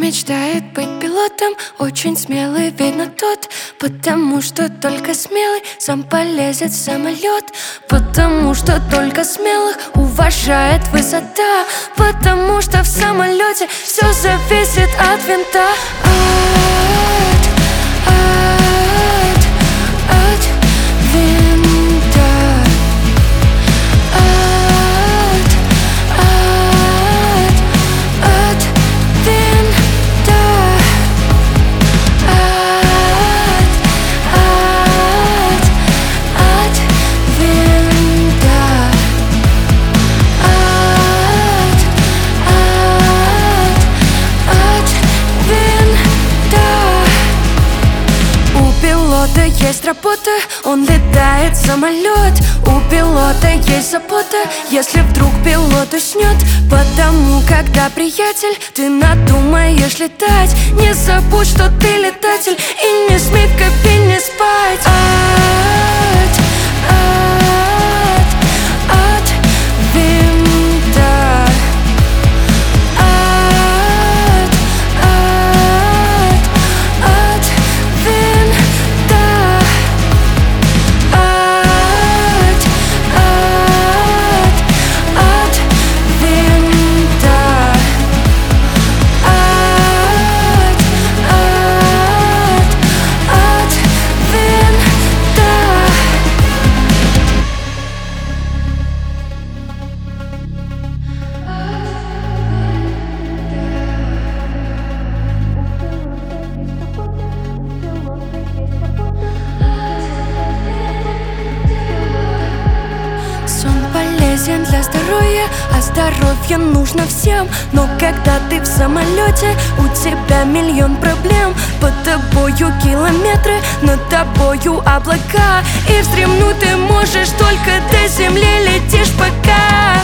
мечтает быть пилотом, очень смелый, видно тот. Потому что только смелый сам полезет в самолет. Потому что только смелых уважает высота. Потому что в самолете все зависит от винта. От винта. От винта. От винта. От винта. У пилота есть работа, он летает в самолет. У пилота есть забота, если вдруг пилот уснет. Потому когда, приятель, ты надумаешь летать, не забудь, что ты летатель, и не смей в кабине спать. От винта. От винта. От винта. От винта. Сон полезен для здоровья, а здоровье нужно всем. Но когда ты в самолете, у тебя миллион проблем. Под тобою километры, над тобою облака, и вздремнуть ты можешь только до земли летишь пока.